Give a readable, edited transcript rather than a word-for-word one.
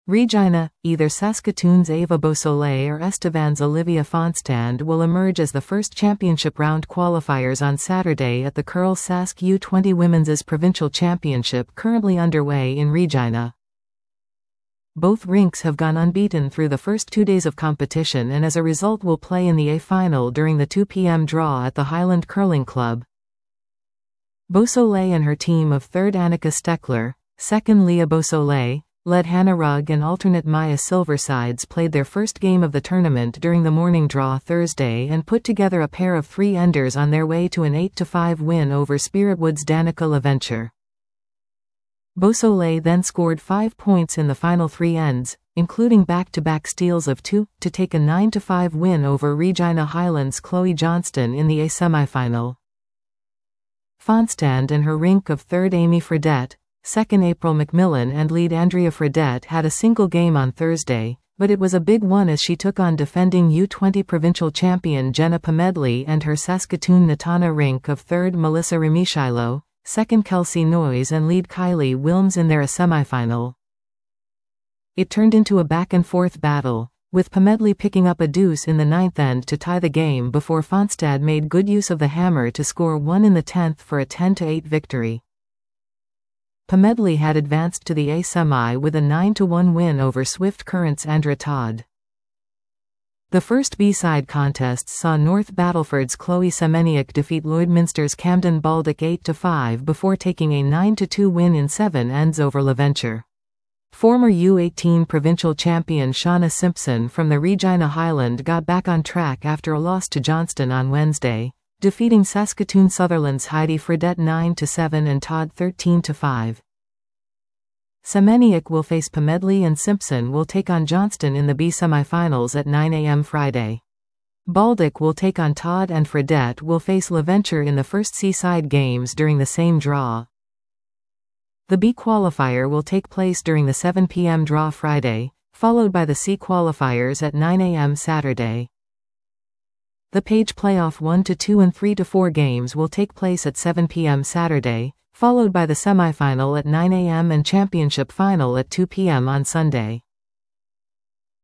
Regina, either Saskatoon's Ava Beausoleil or Estevan's Olivia Fonstand will emerge as the first championship round qualifiers on Saturday at the Curl Sask U20 Women's Provincial Championship currently underway in Regina. Both rinks have gone unbeaten through the first 2 days of competition and as a result will play in the A final during the 2 p.m. draw at the Highland Curling Club. Beausoleil and her team of 3rd Annika Steckler, 2nd Leah Beausoleil, led Hannah Rugg and alternate Maya Silversides played their first game of the tournament during the morning draw Thursday and put together a pair of 3-enders on their way to an 8-5 win over Spiritwood's Danica LaVenture. Beausoleil then scored 5 points in the final 3 ends, including back-to-back steals of 2, to take a 9-5 win over Regina Highlands' Chloe Johnston in the A semifinal. Fonstand and her rink of 3rd Amy Fredette, 2nd April McMillan and lead Andrea Fredette had a single game on Thursday, but it was a big one as she took on defending U20 provincial champion Jenna Pomedley and her Saskatoon Natana rink of 3rd Melissa Remishilo, 2nd Kelsey Noyes and lead Kylie Wilms in their semifinal. It turned into a back-and-forth battle, with Pomedley picking up a deuce in the 9th end to tie the game before Fonstad made good use of the hammer to score 1 in the 10th for a 10-8 victory. Pomedley had advanced to the A semi with a 9-1 win over Swift Current's Andra Todd. The first B-side contests saw North Battleford's Chloe Semeniuk defeat Lloydminster's Camden Baldock 8-5 before taking a 9-2 win in 7 ends over LaVenture. Former U18 provincial champion Shauna Simpson from the Regina Highland got back on track after a loss to Johnston on Wednesday, defeating Saskatoon Sutherland's Heidi Fredette 9-7 and Todd 13-5. Semeniuk will face Pomedley and Simpson will take on Johnston in the B semifinals at 9 a.m. Friday. Baldock will take on Todd and Fredette will face LaVenture in the first C-side games during the same draw. The B qualifier will take place during the 7 p.m. draw Friday, followed by the C qualifiers at 9 a.m. Saturday. The Page Playoff 1-2 and 3-4 games will take place at 7 p.m. Saturday, followed by the semifinal at 9 a.m. and championship final at 2 p.m. on Sunday.